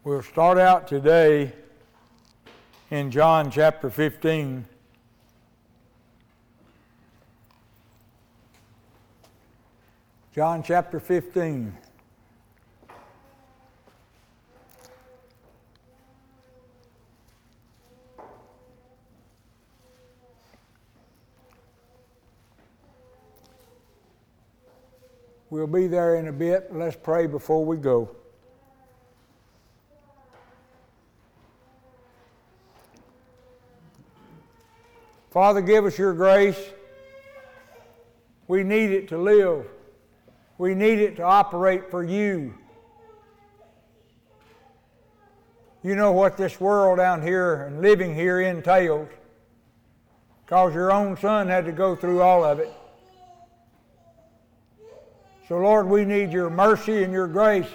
We'll start out today in John chapter 15. John chapter 15. We'll be there in a bit. Let's pray before we go. Father, give us your grace. We need it to live. We need it to operate for you. You know what this world down here and living here entails, because your own son had to go through all of it. So Lord, we need your mercy and your grace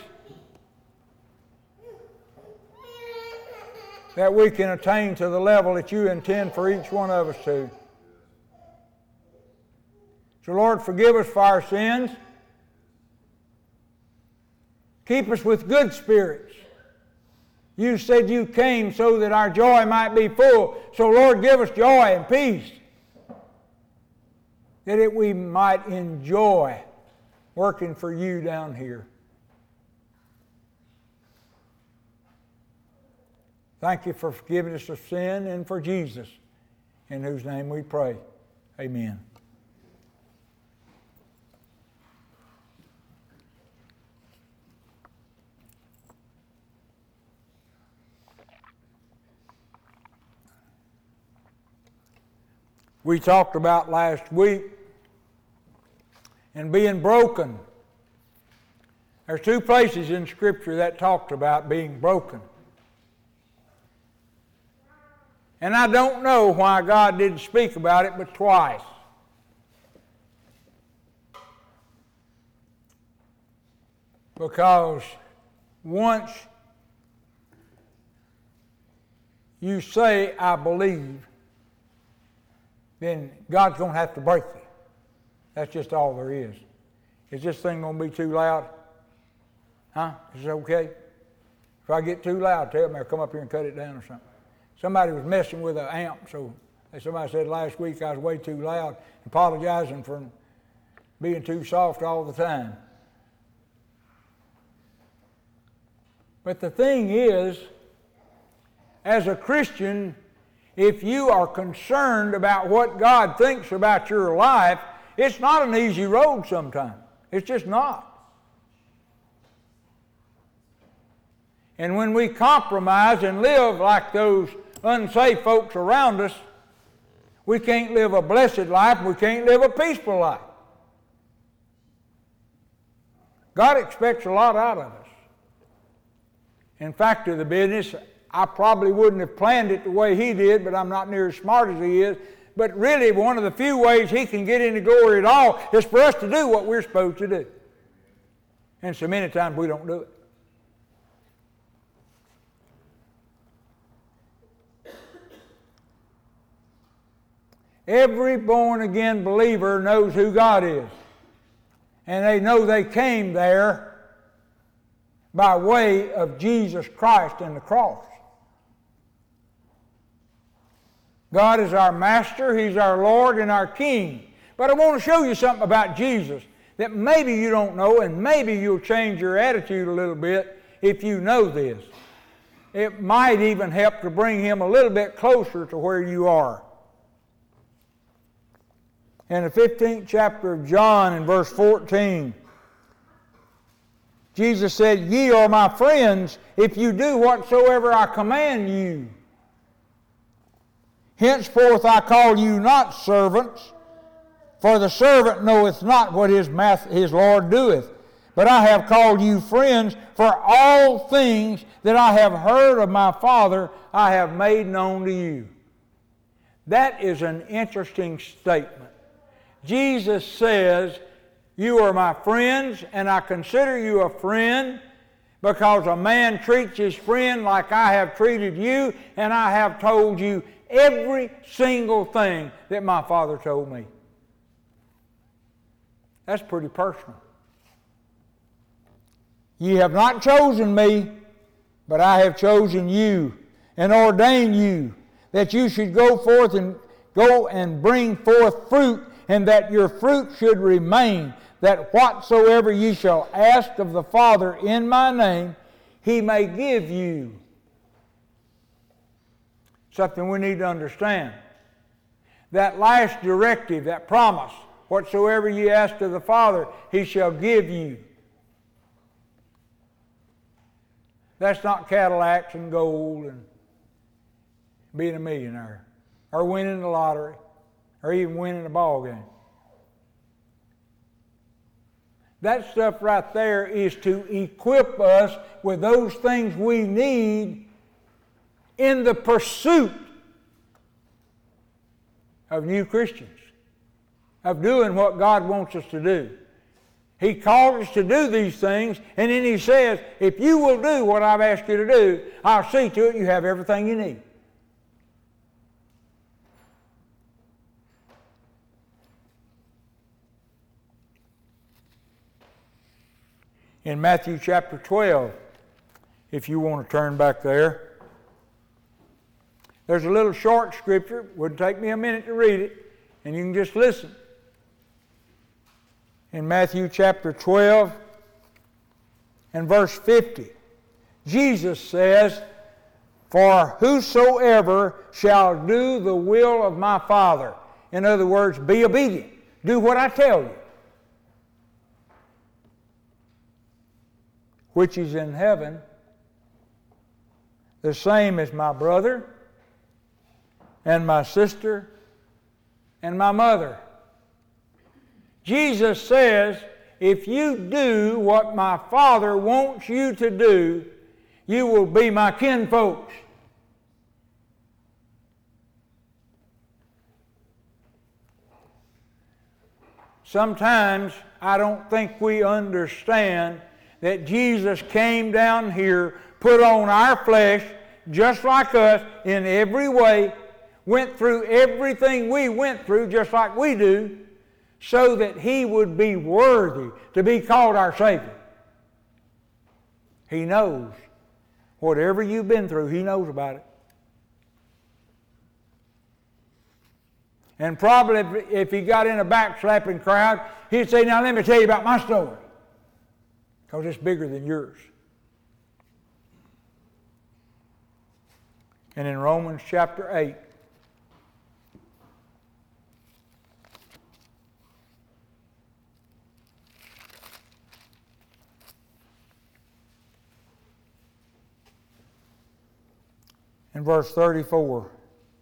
that we can attain to the level that you intend for each one of us to. So Lord, forgive us for our sins. Keep us with good spirits. You said you came so that our joy might be full. So Lord, give us joy and peace, that we might enjoy working for you down here. Thank you for forgiving us of sin and for Jesus, in whose name we pray. Amen. We talked about last week and being broken. There's two places in Scripture that talked about being broken. And I don't know why God didn't speak about it but twice. Because once you say, I believe, then God's going to have to break you. That's just all there is. Is this thing going to be too loud? Huh? Is it okay? If I get too loud, tell me I'll come up here and cut it down or something. Somebody was messing with an amp, so somebody said last week I was way too loud, apologizing for being too soft all the time. But the thing is, as a Christian, if you are concerned about what God thinks about your life, it's not an easy road sometimes. It's just not. And when we compromise and live like those unsafe folks around us, we can't live a blessed life, we can't live a peaceful life. God expects a lot out of us. In fact, to the business, I probably wouldn't have planned it the way he did, but I'm not near as smart as he is. But really, one of the few ways he can get into glory at all is for us to do what we're supposed to do. And so many times we don't do it. Every born-again believer knows who God is. And they know they came there by way of Jesus Christ and the cross. God is our Master, He's our Lord and our King. But I want to show you something about Jesus that maybe you don't know, and maybe you'll change your attitude a little bit if you know this. It might even help to bring Him a little bit closer to where you are. In the 15th chapter of John, in verse 14, Jesus said, Ye are my friends if you do whatsoever I command you. Henceforth I call you not servants, for the servant knoweth not what his Lord doeth. But I have called you friends, for all things that I have heard of my Father I have made known to you. That is an interesting statement. Jesus says, you are my friends, and I consider you a friend because a man treats his friend like I have treated you, and I have told you every single thing that my Father told me. That's pretty personal. Ye have not chosen me, But I have chosen you and ordained you that you should go and bring forth fruit, and that your fruit should remain, that whatsoever ye shall ask of the Father in my name, he may give you. Something we need to understand. That last directive, that promise, whatsoever ye ask of the Father, he shall give you. That's not Cadillacs and gold and being a millionaire, or winning the lottery, or even winning a ball game. That stuff right there is to equip us with those things we need in the pursuit of new Christians, of doing what God wants us to do. He called us to do these things, and then he says, if you will do what I've asked you to do, I'll see to it you have everything you need. In Matthew chapter 12, if you want to turn back there, there's a little short scripture. It wouldn't take me a minute to read it, and you can just listen. In Matthew chapter 12 and verse 50, Jesus says, for whosoever shall do the will of my Father, in other words, be obedient, do what I tell you, which is in heaven, the same as my brother and my sister and my mother. Jesus says, if you do what my Father wants you to do, you will be my kinfolks. Sometimes I don't think we understand that Jesus came down here, put on our flesh, just like us, in every way, went through everything we went through, just like we do, so that he would be worthy to be called our Savior. He knows. Whatever you've been through, he knows about it. And probably if he got in a backslapping crowd, he'd say, now let me tell you about my story. Because it's bigger than yours. And in Romans chapter 8, in verse 34,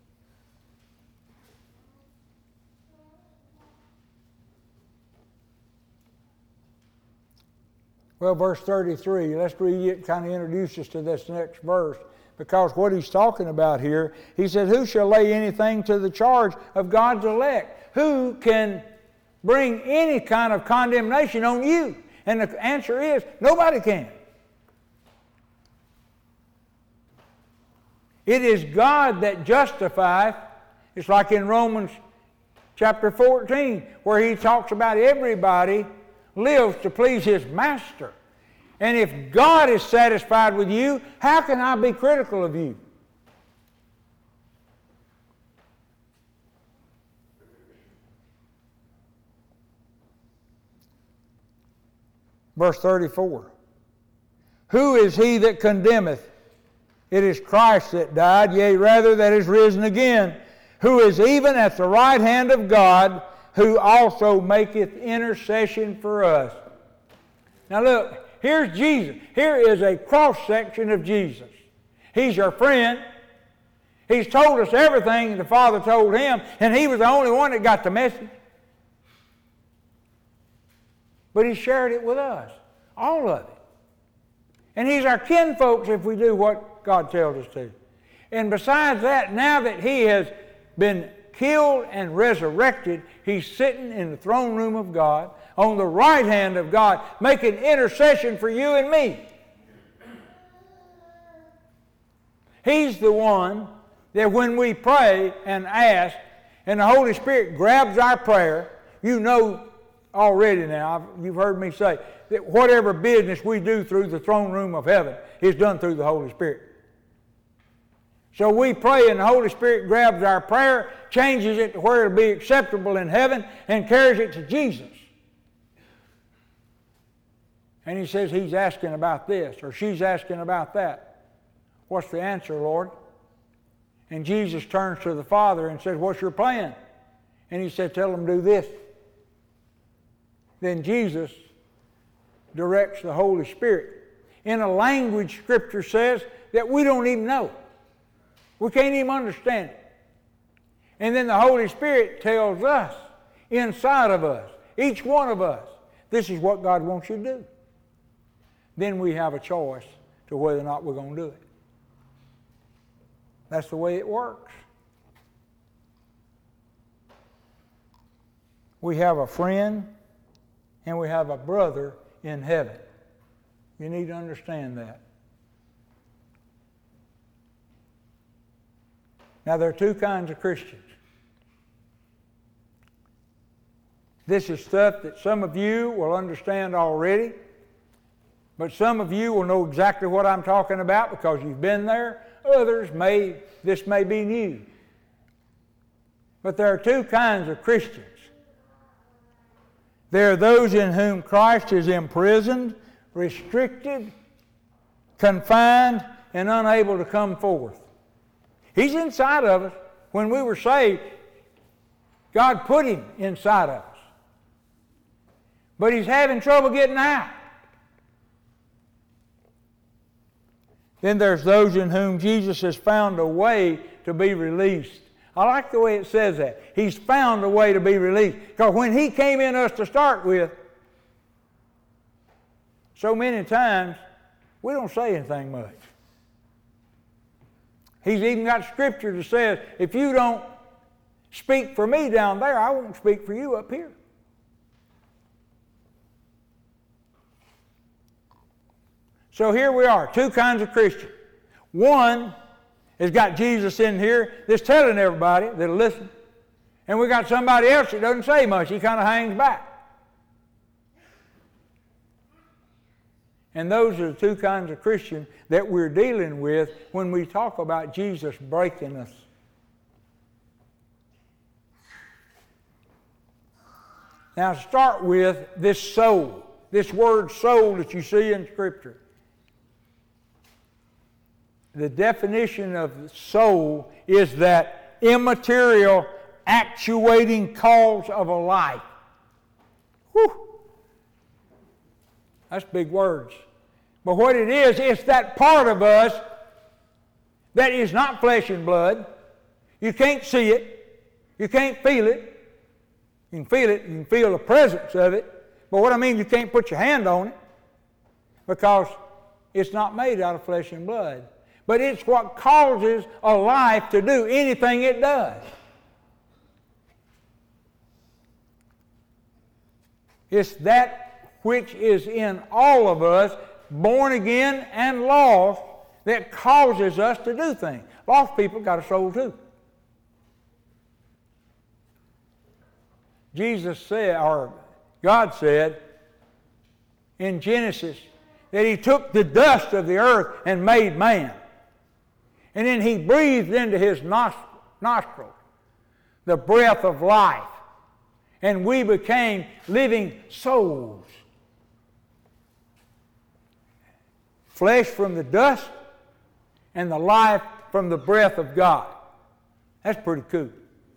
well, verse 33, let's read it, kind of introduce us to this next verse, because what he's talking about here, he said, who shall lay anything to the charge of God's elect? Who can bring any kind of condemnation on you? And the answer is, nobody can. It is God that justifieth. It's like in Romans chapter 14, where he talks about everybody lives to please his master. And if God is satisfied with you, how can I be critical of you? Verse 34. Who is he that condemneth? It is Christ that died, yea, rather that is risen again, who is even at the right hand of God, who also maketh intercession for us. Now look, here's Jesus. Here is a cross-section of Jesus. He's your friend. He's told us everything the Father told him, and he was the only one that got the message. But he shared it with us, all of it. And he's our kinfolks if we do what God tells us to. And besides that, now that he has been killed and resurrected, he's sitting in the throne room of God, on the right hand of God, making intercession for you and me. He's the one that when we pray and ask, and the Holy Spirit grabs our prayer, you know already now, you've heard me say, that whatever business we do through the throne room of heaven is done through the Holy Spirit. So we pray and the Holy Spirit grabs our prayer, changes it to where it'll be acceptable in heaven, and carries it to Jesus. And he says he's asking about this, or she's asking about that. What's the answer, Lord? And Jesus turns to the Father and says, what's your plan? And he said, tell them to do this. Then Jesus directs the Holy Spirit in a language Scripture says that we don't even know. We can't even understand it. And then the Holy Spirit tells us, inside of us, each one of us, this is what God wants you to do. Then we have a choice to whether or not we're going to do it. That's the way it works. We have a friend and we have a brother in heaven. You need to understand that. Now, there are two kinds of Christians. This is stuff that some of you will understand already, but some of you will know exactly what I'm talking about because you've been there. Others this may be new. But there are two kinds of Christians. There are those in whom Christ is imprisoned, restricted, confined, and unable to come forth. He's inside of us. When we were saved, God put him inside of us. But he's having trouble getting out. Then there's those in whom Jesus has found a way to be released. I like the way it says that. He's found a way to be released. Because when he came in us to start with, so many times, we don't say anything much. He's even got Scripture that says, if you don't speak for me down there, I won't speak for you up here. So here we are, two kinds of Christians. One has got Jesus in here that's telling everybody that'll listen. And we got somebody else that doesn't say much. He kind of hangs back. And those are the two kinds of Christians that we're dealing with when we talk about Jesus breaking us. Now start with this soul, this word soul that you see in Scripture. The definition of soul is that immaterial actuating cause of a life. Whew. That's big words. But what it is, it's that part of us that is not flesh and blood. You can't see it. You can't feel it. You can feel it. You can feel the presence of it. But what I mean, you can't put your hand on it because it's not made out of flesh and blood. But it's what causes a life to do anything it does. It's that which is in all of us, born again and lost, that causes us to do things. Lost people got a soul too. Jesus said, or God said in Genesis, that he took the dust of the earth and made man. And then he breathed into his nostrils the breath of life. And we became living souls. Flesh from the dust and the life from the breath of God. That's pretty cool.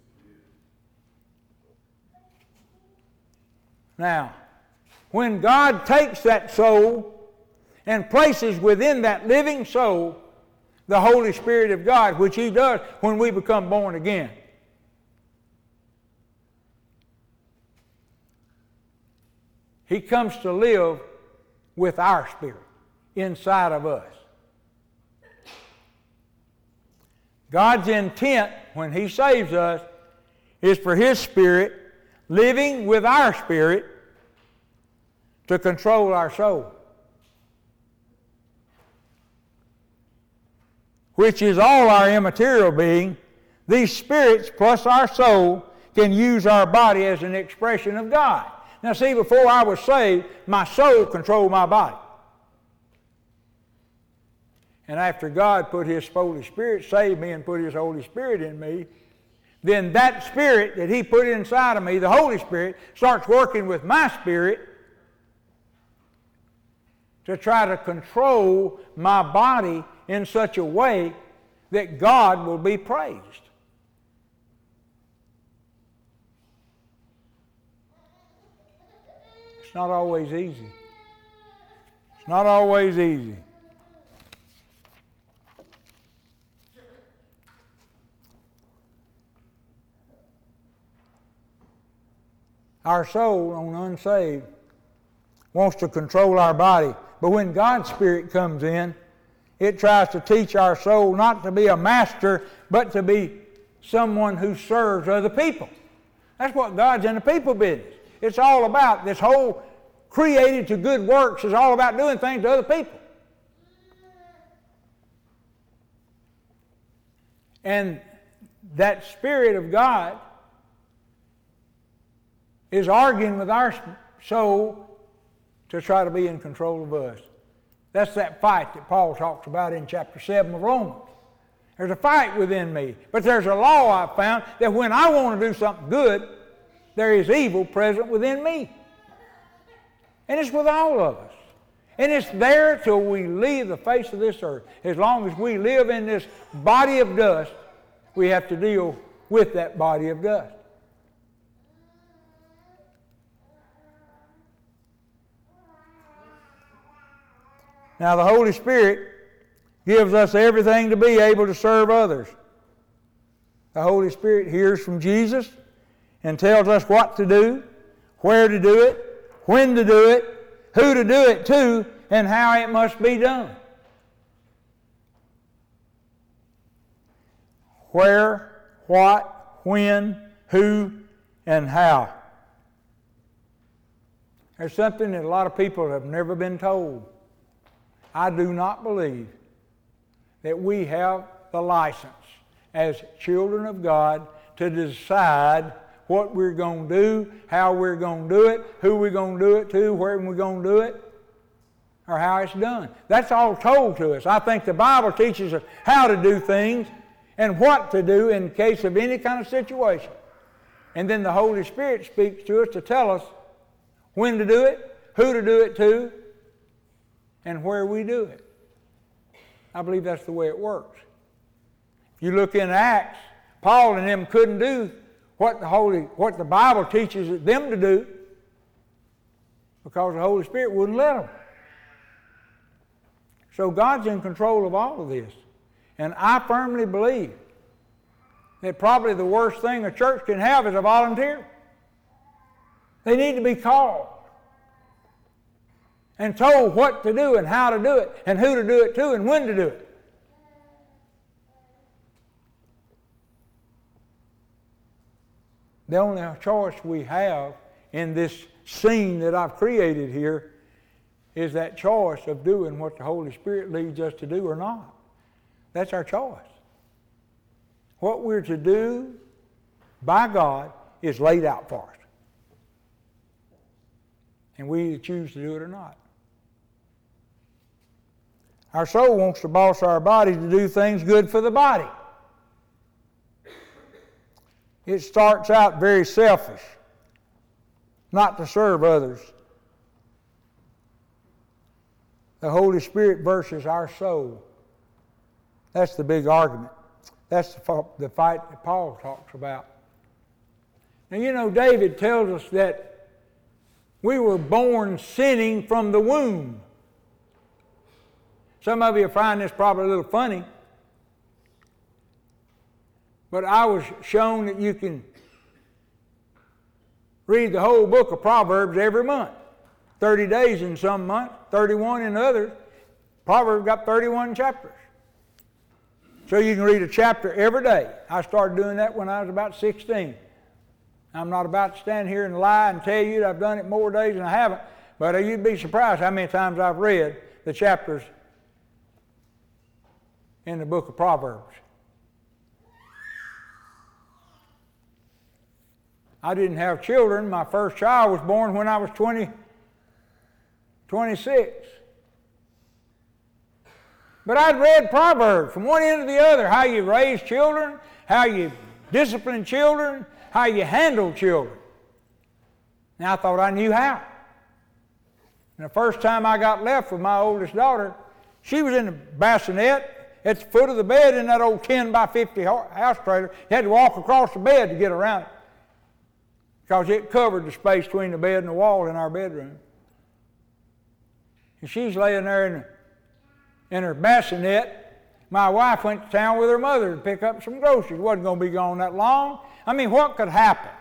Now, when God takes that soul and places within that living soul the Holy Spirit of God, which he does when we become born again, he comes to live with our spirit inside of us. God's intent when he saves us is for his spirit living with our spirit to control our soul, which is all our immaterial being. These spirits plus our soul can use our body as an expression of God. Now see, before I was saved, my soul controlled my body. And after God put His Holy Spirit, saved me and put His Holy Spirit in me, then that Spirit that He put inside of me, the Holy Spirit, starts working with my spirit to try to control my body in such a way that God will be praised. It's not always easy. It's not always easy. Our soul, on unsaved, wants to control our body. But when God's Spirit comes in, it tries to teach our soul not to be a master, but to be someone who serves other people. That's what God's in the people business. It's all about, this whole created to good works is all about doing things to other people. And that Spirit of God is arguing with our soul to try to be in control of us. That's that fight that Paul talks about in chapter 7 of Romans. There's a fight within me, but there's a law I've found that when I want to do something good, there is evil present within me. And it's with all of us. And it's there till we leave the face of this earth. As long as we live in this body of dust, we have to deal with that body of dust. Now the Holy Spirit gives us everything to be able to serve others. The Holy Spirit hears from Jesus and tells us what to do, where to do it, when to do it, who to do it to, and how it must be done. Where, what, when, who, and how. There's something that a lot of people have never been told. I do not believe that we have the license as children of God to decide what we're going to do, how we're going to do it, who we're going to do it to, where we're going to do it, or how it's done. That's all told to us. I think the Bible teaches us how to do things and what to do in case of any kind of situation. And then the Holy Spirit speaks to us to tell us when to do it, who to do it to, and where we do it. I believe that's the way it works. If you look in Acts, Paul and them couldn't do what the Bible teaches them to do because the Holy Spirit wouldn't let them. So God's in control of all of this. And I firmly believe that probably the worst thing a church can have is a volunteer. They need to be called and told what to do and how to do it and who to do it to and when to do it. The only choice we have in this scene that I've created here is that choice of doing what the Holy Spirit leads us to do or not. That's our choice. What we're to do by God is laid out for us. And we either choose to do it or not. Our soul wants to boss our body to do things good for the body. It starts out very selfish, not to serve others. The Holy Spirit versus our soul. That's the big argument. That's the fight that Paul talks about. Now, you know, David tells us that we were born sinning from the womb. Some of you find this probably a little funny, but I was shown that you can read the whole book of Proverbs every month. 30 days in some months, 31 in others. Proverbs got 31 chapters. So you can read a chapter every day. I started doing that when I was about 16. I'm not about to stand here and lie and tell you that I've done it more days than I haven't, but you'd be surprised how many times I've read the chapters in the book of Proverbs. I didn't have children. My first child was born when I was 26. But I'd read Proverbs from one end to the other, how you raise children, how you discipline children, how you handle children. And I thought I knew how. And the first time I got left with my oldest daughter, she was in the bassinet at the foot of the bed in that old 10 by 50 house trailer. You had to walk across the bed to get around it because it covered the space between the bed and the wall in our bedroom. And she's laying there in her bassinet. My wife went to town with her mother to pick up some groceries. Wasn't going to be gone that long. I mean, what could happen?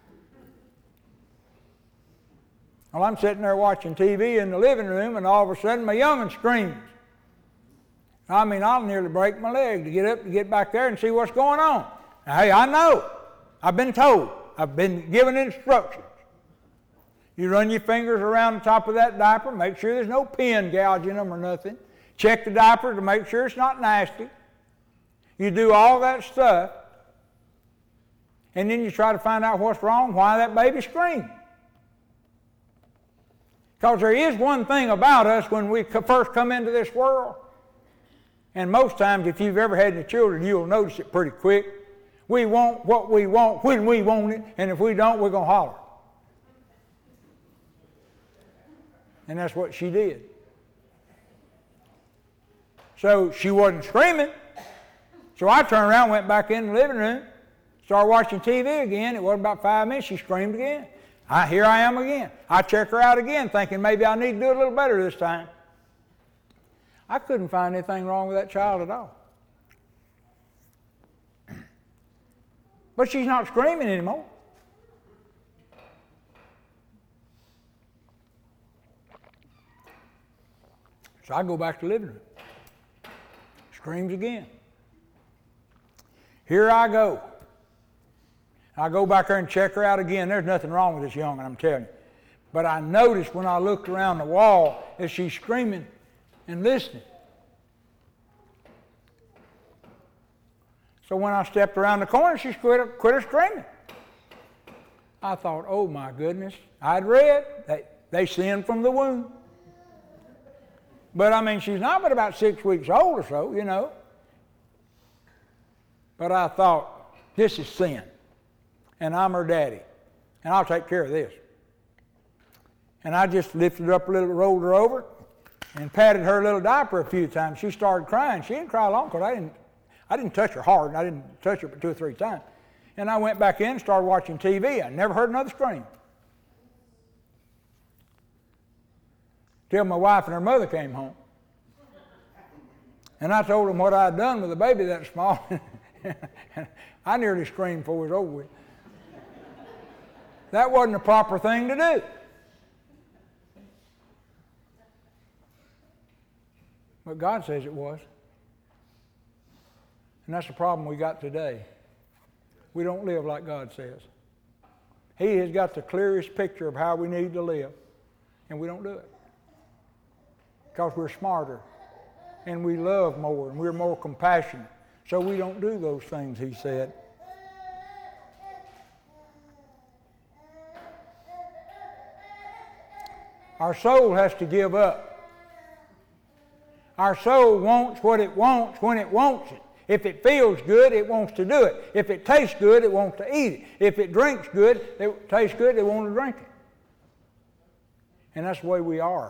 Well, I'm sitting there watching TV in the living room, and all of a sudden my young'un screams. I mean, I'll nearly break my leg to get up to get back there and see what's going on. Now, hey, I know. I've been told. I've been given instructions. You run your fingers around the top of that diaper, make sure there's no pin gouging them or nothing. Check the diaper to make sure it's not nasty. You do all that stuff, and then you try to find out what's wrong, why that baby screams. Because there is one thing about us when we first come into this world, and most times if you've ever had any children, you'll notice it pretty quick. We want what we want when we want it, and if we don't, we're going to holler. And that's what she did. So she wasn't screaming. So I turned around, went back in the living room, started watching TV again. It wasn't about 5 minutes, she screamed again. Here I am again. I check her out again, thinking maybe I need to do a little better this time. I couldn't find anything wrong with that child at all. But she's not screaming anymore. So I go back to the living room. Screams again. Here I go. I go back there and check her out again. There's nothing wrong with this young'un, I'm telling you. But I noticed when I looked around the wall that she's screaming and listening. So when I stepped around the corner, she quit her screaming. I thought, oh my goodness. I'd read that they sin from the womb. But I mean, she's not but about 6 weeks old or so, you know. But I thought, this is sin. And I'm her daddy. And I'll take care of this. And I just lifted her up a little, rolled her over, and patted her little diaper a few times. She started crying. She didn't cry long because I didn't touch her hard. I didn't touch her but 2 or 3 times. And I went back in and started watching TV. I never heard another scream. Till my wife and her mother came home. And I told them what I had done with a baby that small. I nearly screamed before it was over with. That wasn't the proper thing to do. But God says it was. And that's the problem we got today. We don't live like God says. He has got the clearest picture of how we need to live, and we don't do it. Because we're smarter, and we love more, and we're more compassionate. So we don't do those things He said. Our soul has to give up. Our soul wants what it wants when it wants it. If it feels good, it wants to do it. If it tastes good, it wants to eat it. If it drinks good, it tastes good, it wants to drink it. And that's the way we are.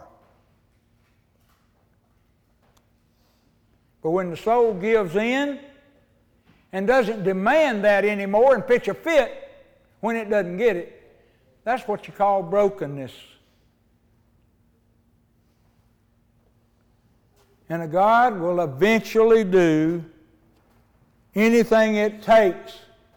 But when the soul gives in and doesn't demand that anymore and pitch a fit when it doesn't get it, that's what you call brokenness. And God will eventually do anything it takes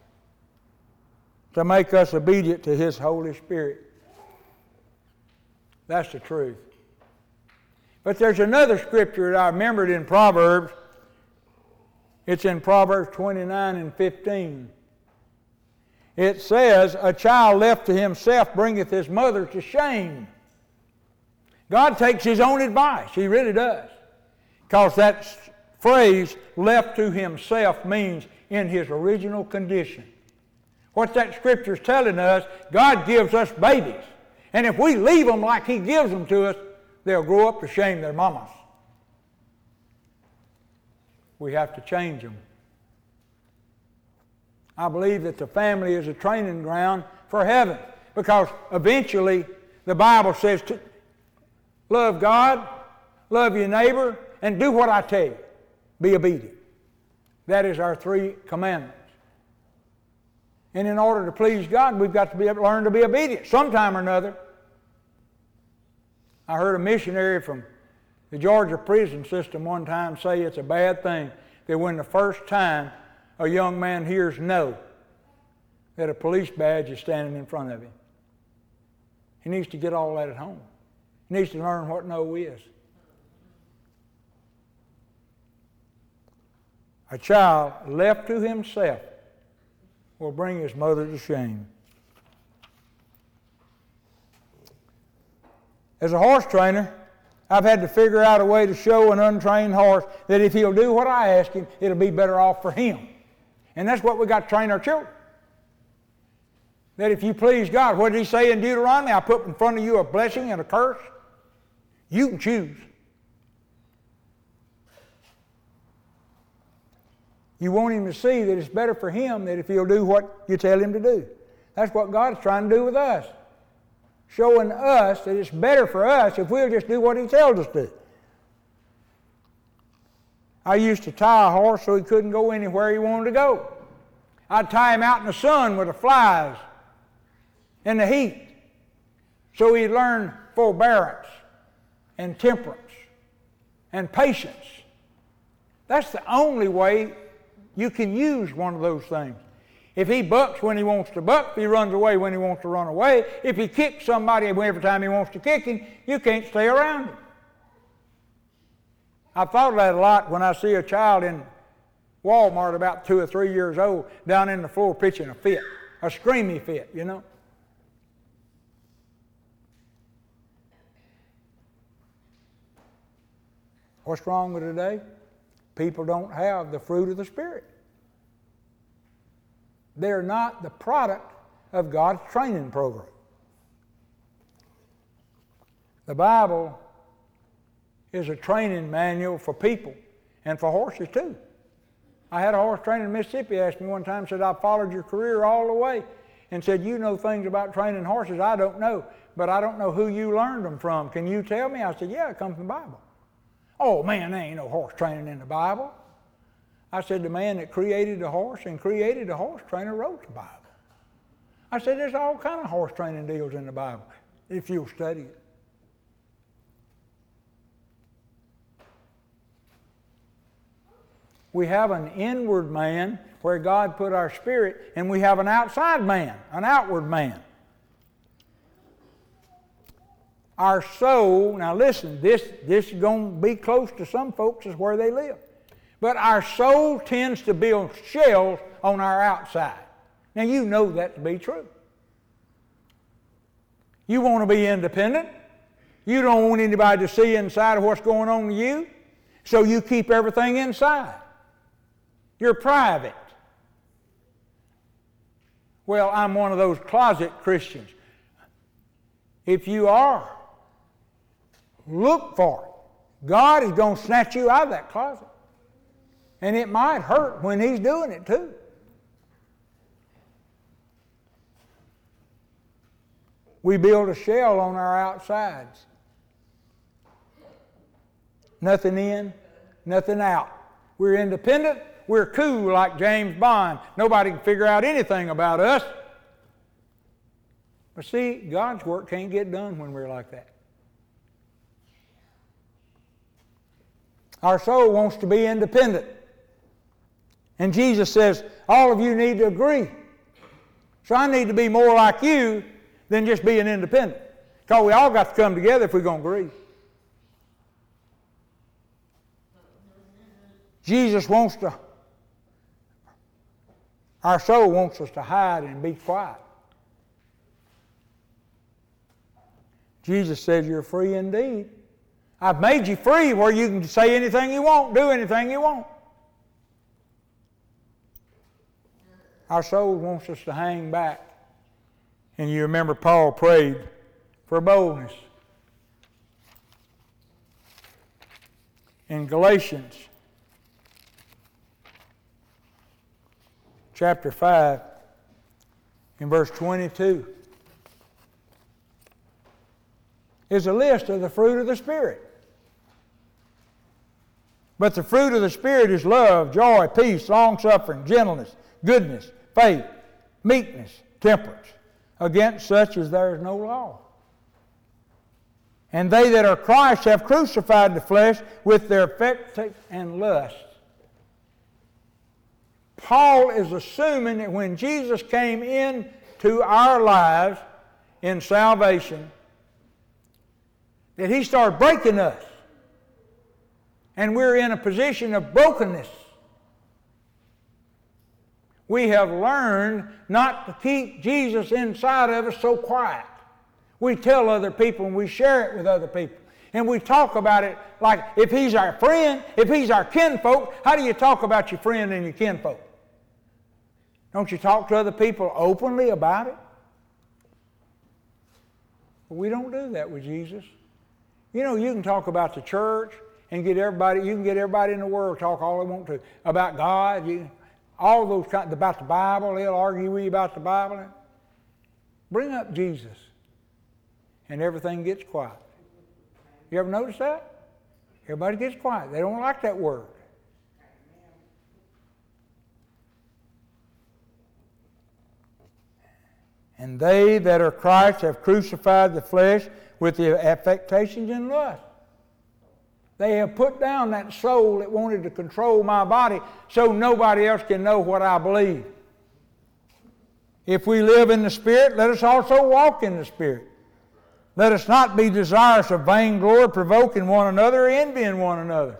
to make us obedient to His Holy Spirit. That's the truth. But there's another scripture that I remembered in Proverbs. It's in Proverbs 29 and 15. It says, a child left to himself bringeth his mother to shame. God takes His own advice. He really does. Because that phrase, left to himself, means in his original condition. What that Scripture is telling us, God gives us babies. And if we leave them like He gives them to us, they'll grow up to shame their mamas. We have to change them. I believe that the family is a training ground for heaven, because eventually the Bible says to love God, love your neighbor, and do what I tell you. Be obedient. That is our 3 commandments. And in order to please God, we've got to learn to be obedient sometime or another. I heard a missionary from the Georgia prison system one time say it's a bad thing that when the first time a young man hears no, that a police badge is standing in front of him. He needs to get all that at home. He needs to learn what no is. A child left to himself will bring his mother to shame. As a horse trainer, I've had to figure out a way to show an untrained horse that if he'll do what I ask him, it'll be better off for him. And that's what we got to train our children. That if you please God, what did He say in Deuteronomy? I put in front of you a blessing and a curse. You can choose. You want him to see that it's better for him that if he'll do what you tell him to do. That's what God's trying to do with us. Showing us that it's better for us if we'll just do what He tells us to. I used to tie a horse so he couldn't go anywhere he wanted to go. I'd tie him out in the sun with the flies and the heat so he'd learn forbearance and temperance and patience. That's the only way you can use one of those things. If he bucks when he wants to buck, if he runs away when he wants to run away, if he kicks somebody every time he wants to kick him, you can't stay around him. I've thought of that a lot when I see a child in Walmart about 2 or 3 years old down in the floor pitching a fit, a screamy fit, you know. What's wrong with today? People don't have the fruit of the Spirit. They're not the product of God's training program. The Bible is a training manual for people and for horses too. I had a horse trainer in Mississippi ask me one time, said, "I've followed your career all the way," and said, "You know things about training horses I don't know, but I don't know who you learned them from. Can you tell me?" I said, "Yeah, it comes from the Bible." "Oh man, there ain't no horse training in the Bible." I said, "The man that created the horse and created the horse trainer wrote the Bible." I said, "There's all kind of horse training deals in the Bible if you'll study it." We have an inward man where God put our spirit, and we have an outside man, an outward man. Our soul, now listen, this is going to be close to some folks is where they live. But our soul tends to build shells on our outside. Now you know that to be true. You want to be independent. You don't want anybody to see inside of what's going on to you, so you keep everything inside. You're private. Well, I'm one of those closet Christians. If you are, look for it. God is going to snatch you out of that closet. And it might hurt when He's doing it too. We build a shell on our outsides. Nothing in, nothing out. We're independent. We're cool like James Bond. Nobody can figure out anything about us. But see, God's work can't get done when we're like that. Our soul wants to be independent. And Jesus says, all of you need to agree. So I need to be more like you than just being independent. Because we all got to come together if we're going to agree. Jesus wants to, our soul wants us to hide and be quiet. Jesus says you're free indeed. I've made you free where you can say anything you want, do anything you want. Our soul wants us to hang back. And you remember Paul prayed for boldness. In Galatians chapter 5, in verse 22, is a list of the fruit of the Spirit. But the fruit of the Spirit is love, joy, peace, long-suffering, gentleness, goodness, faith, meekness, temperance. Against such as there is no law. And they that are Christ have crucified the flesh with their affections and lusts. Paul is assuming that when Jesus came into our lives in salvation, that He started breaking us. And we're in a position of brokenness. We have learned not to keep Jesus inside of us so quiet. We tell other people and we share it with other people. And we talk about it like if He's our friend, if He's our kinfolk, how do you talk about your friend and your kinfolk? Don't you talk to other people openly about it? But we don't do that with Jesus. You know, you can talk about the church and you can get everybody in the world to talk all they want to about God, all those kinds, about the Bible. They'll argue with you about the Bible. Bring up Jesus, and everything gets quiet. You ever notice that? Everybody gets quiet. They don't like that word. And they that are Christ have crucified the flesh with the affections and lusts. They have put down that soul that wanted to control my body so nobody else can know what I believe. If we live in the Spirit, let us also walk in the Spirit. Let us not be desirous of vainglory, provoking one another, or envying one another.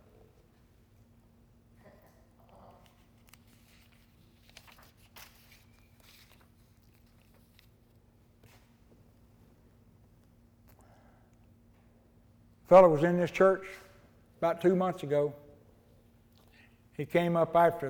A fellow was in this church about 2 months ago. He came up after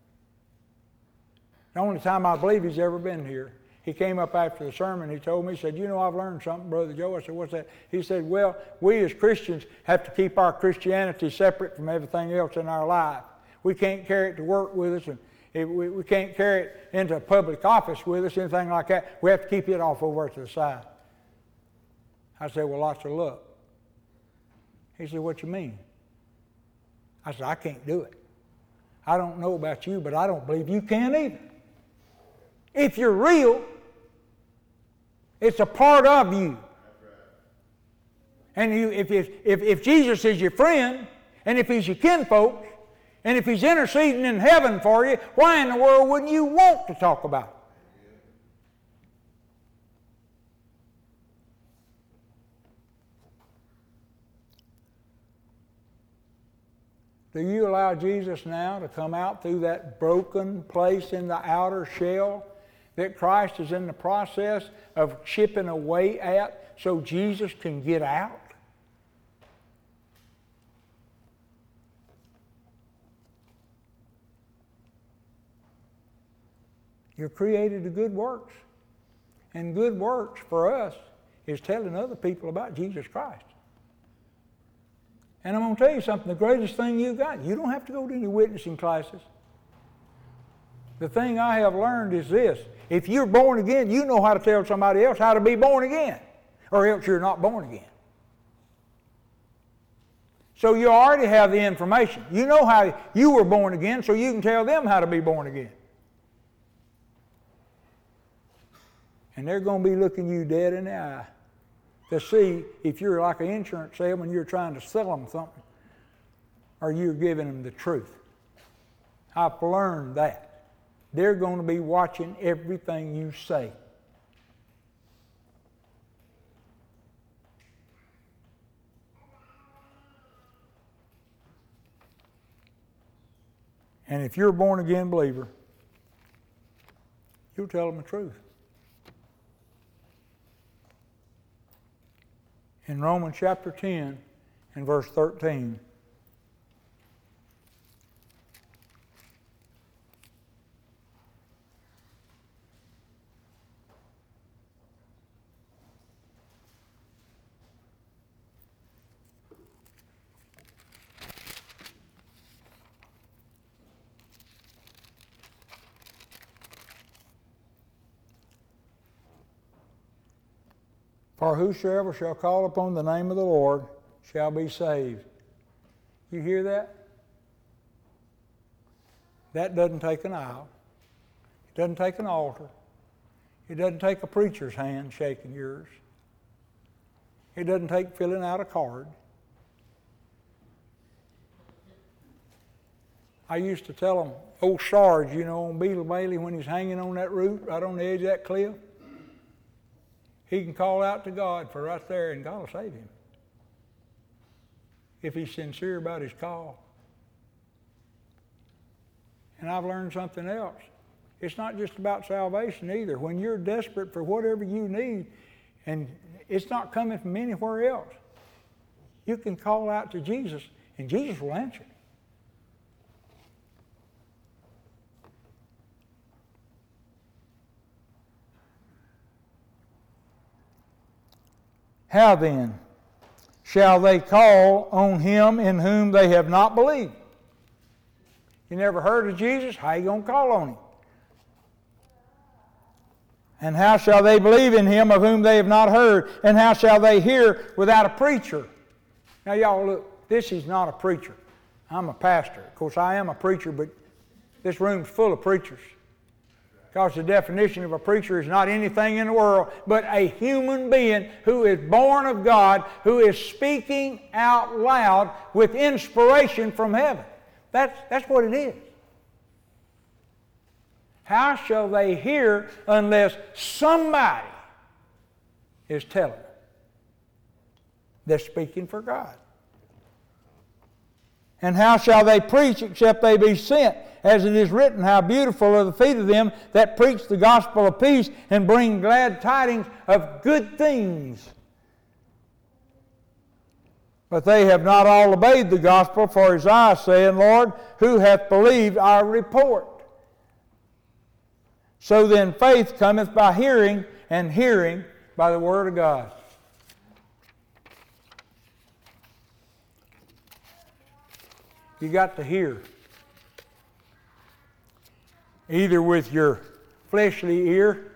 the only time I believe he's ever been here. He came up after the sermon. He told me, he said, you know, I've learned something, Brother Joe. I said, what's that? He said, well, we as Christians have to keep our Christianity separate from everything else in our life. We can't carry it to work with us, and we can't carry it into a public office with us, anything like that. We have to keep it off over to the side. I said, well, lots of luck. He said, what you mean? I said, I can't do it. I don't know about you, but I don't believe you can either. If you're real, it's a part of you. And if Jesus is your friend, and if He's your kinfolk, and if He's interceding in heaven for you, why in the world wouldn't you want to talk about it? Do you allow Jesus now to come out through that broken place in the outer shell that Christ is in the process of chipping away at so Jesus can get out? You're created to good works. And good works for us is telling other people about Jesus Christ. And I'm going to tell you something, the greatest thing you got, you don't have to go to any witnessing classes. The thing I have learned is this, if you're born again, you know how to tell somebody else how to be born again, or else you're not born again. So you already have the information. You know how you were born again, so you can tell them how to be born again. And they're going to be looking you dead in the eye to see if you're like an insurance salesman, you're trying to sell them something, or you're giving them the truth. I've learned that. They're going to be watching everything you say. And if you're a born-again believer, you'll tell them the truth. In Romans chapter 10 and verse 13, For whosoever shall call upon the name of the Lord shall be saved. You hear that? That doesn't take an aisle. It doesn't take an altar. It doesn't take a preacher's hand shaking yours. It doesn't take filling out a card. I used to tell them, old Sarge, on Beetle Bailey, when he's hanging on that root right on the edge of that cliff, he can call out to God for right there, and God will save him if he's sincere about his call. And I've learned something else. It's not just about salvation either. When you're desperate for whatever you need, and it's not coming from anywhere else, you can call out to Jesus, and Jesus will answer. How then shall they call on him in whom they have not believed? You never heard of Jesus? How you going to call on him? And how shall they believe in him of whom they have not heard? And how shall they hear without a preacher? Now y'all look, this is not a preacher. I'm a pastor. Of course I am a preacher, but this room's full of preachers. Because the definition of a preacher is not anything in the world but a human being who is born of God, who is speaking out loud with inspiration from heaven. That's what it is. How shall they hear unless somebody is telling them? They're speaking for God. And how shall they preach except they be sent? As it is written, how beautiful are the feet of them that preach the gospel of peace and bring glad tidings of good things. But they have not all obeyed the gospel, for Isaiah saith, Lord, who hath believed our report? So then faith cometh by hearing, and hearing by the word of God. You got to hear. Either with your fleshly ear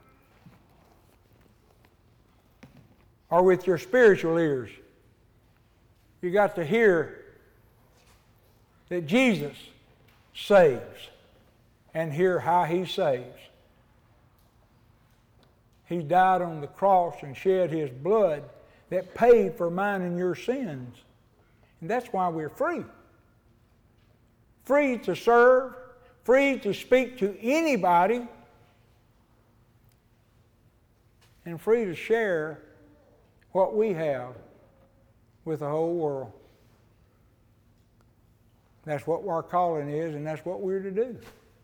or with your spiritual ears. You got to hear that Jesus saves and hear how he saves. He died on the cross and shed his blood that paid for mine and your sins. And that's why we're free. Free to serve, free to speak to anybody, and free to share what we have with the whole world. That's what our calling is, and that's what we're to do.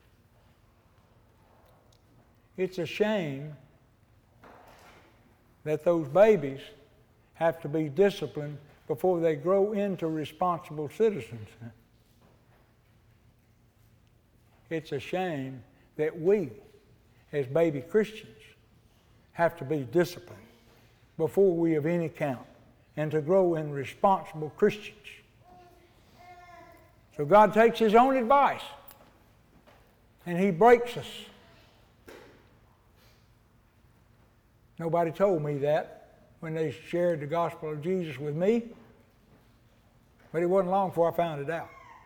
It's a shame that those babies have to be disciplined before they grow into responsible citizens. It's a shame that we, as baby Christians, have to be disciplined before we of any count and to grow in responsible Christians. So God takes his own advice and he breaks us. Nobody told me that when they shared the gospel of Jesus with me, but it wasn't long before I found it out.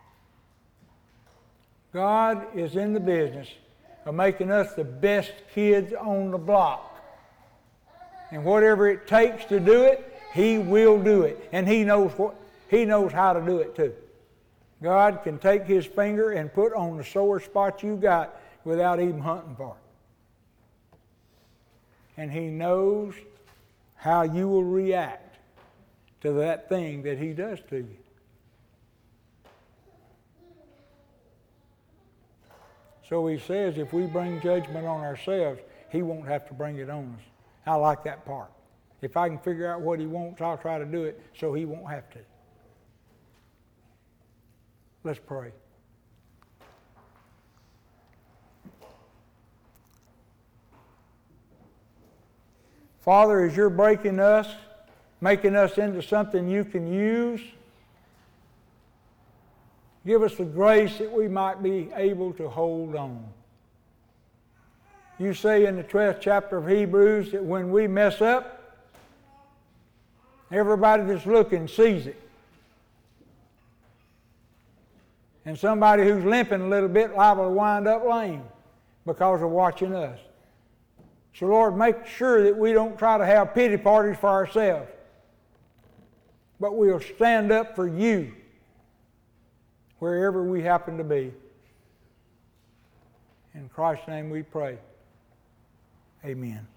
God is in the business of making us the best kids on the block. And whatever it takes to do it, he will do it. And he knows how to do it too. God can take his finger and put on the sore spot you got without even hunting for it. And he knows how you will react to that thing that he does to you. So he says if we bring judgment on ourselves, he won't have to bring it on us. I like that part. If I can figure out what he wants, I'll try to do it so he won't have to. Let's pray. Father, as you're breaking us, making us into something you can use, give us the grace that we might be able to hold on. You say in the 12th chapter of Hebrews that when we mess up, Everybody that's looking sees it. And somebody who's limping a little bit liable to wind up lame because of watching us. So Lord, make sure that we don't try to have pity parties for ourselves, but we'll stand up for you wherever we happen to be. In Christ's name we pray. Amen.